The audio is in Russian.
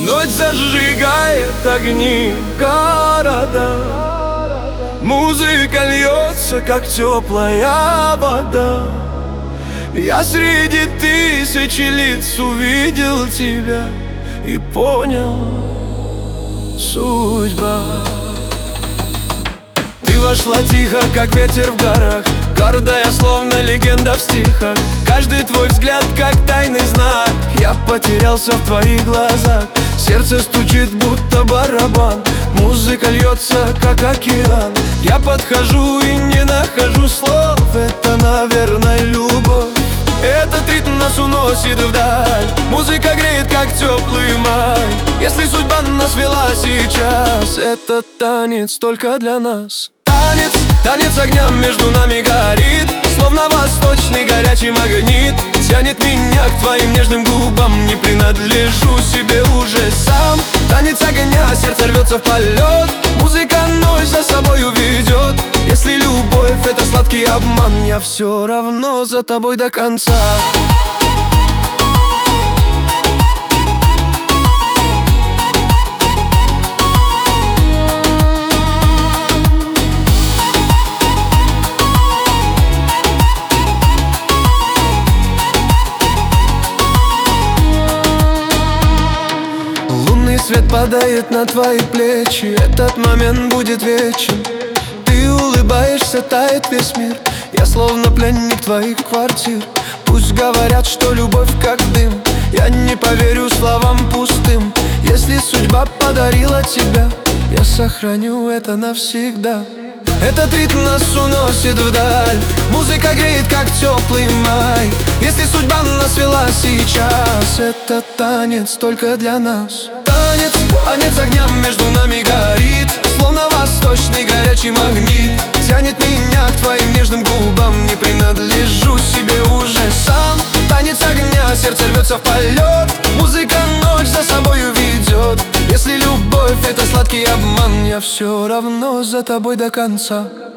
Ночь зажигает огни города, музыка льется, как теплая вода. Я среди тысячи лиц увидел тебя и понял: судьба. Ты вошла тихо, как ветер в горах, гордая, словно легенда в стихах. Каждый твой взгляд, как тайный знак. Я потерялся в твоих глазах. Сердце стучит, будто барабан. Музыка льется, как океан. Я подхожу и не нахожу слов. Это, наверное, любовь. Этот ритм нас уносит вдаль. Музыка греет, как теплый май. Если судьба нас вела сейчас, это танец только для нас. Танец, танец огня между нами горит, словно восточный горячий магнит. Тянет меня к твоим нежным губам, не принадлежу себе уже сам. Танец огня, сердце рвется в полет. Музыка ночь за собой уведет. Если любовь — это сладкий обман, я все равно за тобой до конца. Лунный свет падает на твои плечи. Этот момент будет вечен. Ты улыбаешься, тает весь мир. Я словно пленник твоих квартир. Пусть говорят, что любовь как дым, я не поверю словам пустым. Если судьба подарила тебя, я сохраню это навсегда. Этот ритм нас уносит вдаль. Музыка греет, как теплый май. Если судьба нас вела сейчас, это танец только для нас. Танец, танец огня между нами горит, словно восточный горячий магнит. Тянет меня к твоим нежным губам, не принадлежу себе уже сам. Танец огня, сердце рвется в полет. Музыка ночь за собой уведет. Если любовь — это сладкий обман, я все равно за тобой до конца.